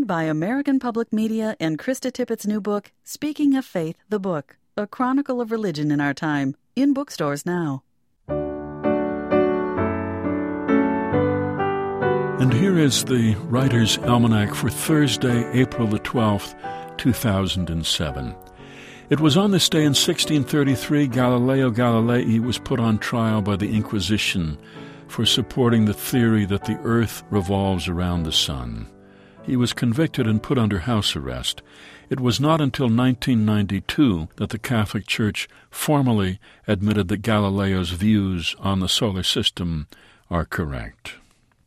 Written by American Public Media and Krista Tippett's new book, Speaking of Faith, the Book, a chronicle of religion in our time, in bookstores now. And here is the Writer's Almanac for Thursday, April the 12th, 2007. It was on this day in 1633 Galileo Galilei was put on trial by the Inquisition for supporting the theory that the earth revolves around the sun. He was convicted and put under house arrest. It was not until 1992 that the Catholic Church formally admitted that Galileo's views on the solar system are correct.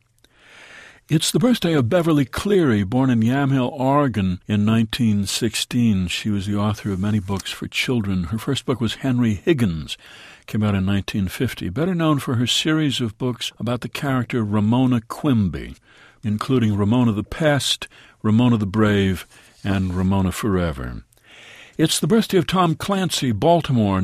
It's the birthday of Beverly Cleary, born in Yamhill, Oregon in 1916. She was the author of many books for children. Her first book was Henry Higgins, came out in 1950, better known for her series of books about the character Ramona Quimby, including Ramona the Pest, Ramona the Brave, and Ramona Forever. It's the birthday of Tom Clancy, Baltimore,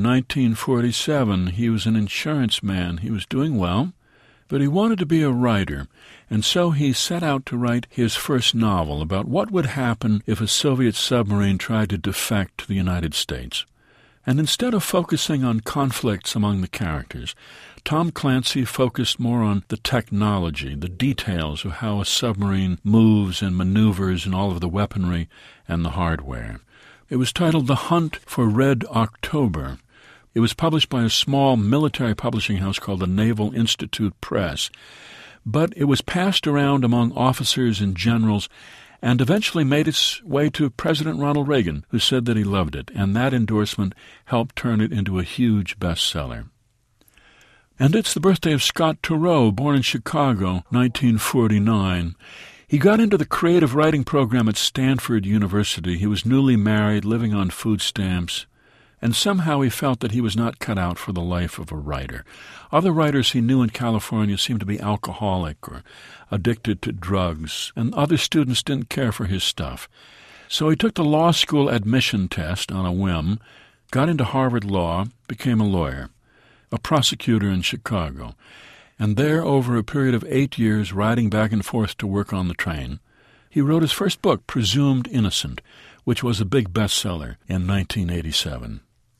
1947. He was an insurance man. He was doing well, but he wanted to be a writer, and so he set out to write his first novel about what would happen if a Soviet submarine tried to defect to the United States. And instead of focusing on conflicts among the characters, Tom Clancy focused more on the technology, the details of how a submarine moves and maneuvers and all of the weaponry and the hardware. It was titled The Hunt for Red October. It was published by a small military publishing house called the Naval Institute Press, but it was passed around among officers and generals and eventually made its way to President Ronald Reagan, who said that he loved it, and that endorsement helped turn it into a huge bestseller. And it's the birthday of Scott Turow, born in Chicago, 1949. He got into the creative writing program at Stanford University. He was newly married, living on food stamps, and somehow he felt that he was not cut out for the life of a writer. Other writers he knew in California seemed to be alcoholic or addicted to drugs, and other students didn't care for his stuff. So he took the law school admission test on a whim, got into Harvard Law, became a lawyer, a prosecutor in Chicago, and there, over a period of 8 years, riding back and forth to work on the train, he wrote his first book, Presumed Innocent, which was a big bestseller in 1987.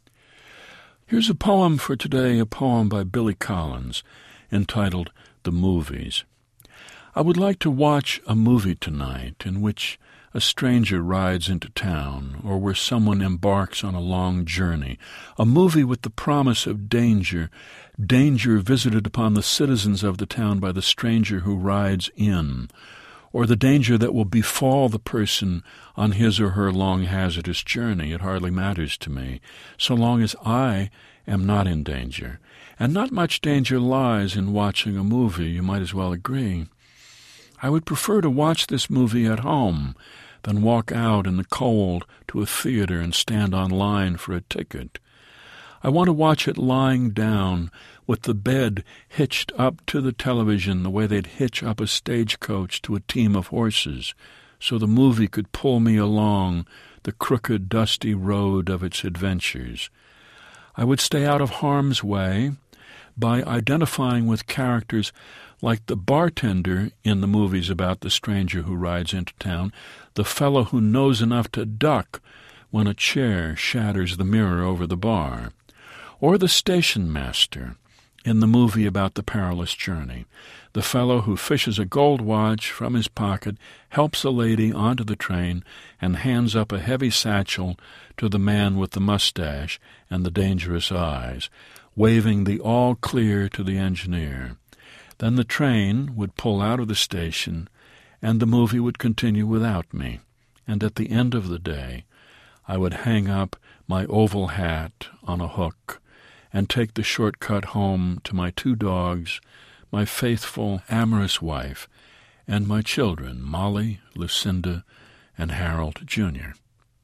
Here's a poem for today, a poem by Billy Collins, entitled The Movies. I would like to watch a movie tonight in which a stranger rides into town, or where someone embarks on a long journey, a movie with the promise of danger, danger visited upon the citizens of the town by the stranger who rides in, or the danger that will befall the person on his or her long hazardous journey. It hardly matters to me, so long as I am not in danger. And not much danger lies in watching a movie, you might as well agree. I would prefer to watch this movie at home than walk out in the cold to a theater and stand on line for a ticket. I want to watch it lying down, with the bed hitched up to the television the way they'd hitch up a stagecoach to a team of horses, so the movie could pull me along the crooked, dusty road of its adventures. I would stay out of harm's way by identifying with characters like the bartender in the movies about the stranger who rides into town, the fellow who knows enough to duck when a chair shatters the mirror over the bar, or the station master in the movie about the perilous journey, the fellow who fishes a gold watch from his pocket, helps a lady onto the train, and hands up a heavy satchel to the man with the mustache and the dangerous eyes, waving the all clear to the engineer. Then the train would pull out of the station, and the movie would continue without me, and at the end of the day I would hang up my oval hat on a hook and take the shortcut home to my 2 dogs, my faithful, amorous wife, and my children, Molly, Lucinda, and Harold, Jr.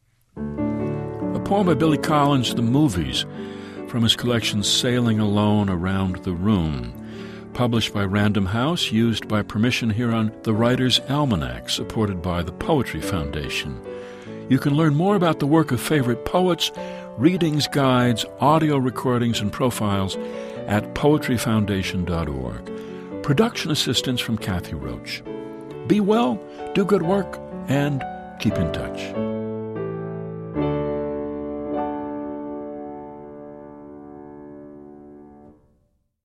A poem by Billy Collins, The Movies, from his collection Sailing Alone Around the Room, published by Random House, used by permission here on the Writer's Almanac, supported by the Poetry Foundation. You can learn more about the work of favorite poets, readings, guides, audio recordings, and profiles at poetryfoundation.org. Production assistance from Kathy Roach. Be well, do good work, and keep in touch.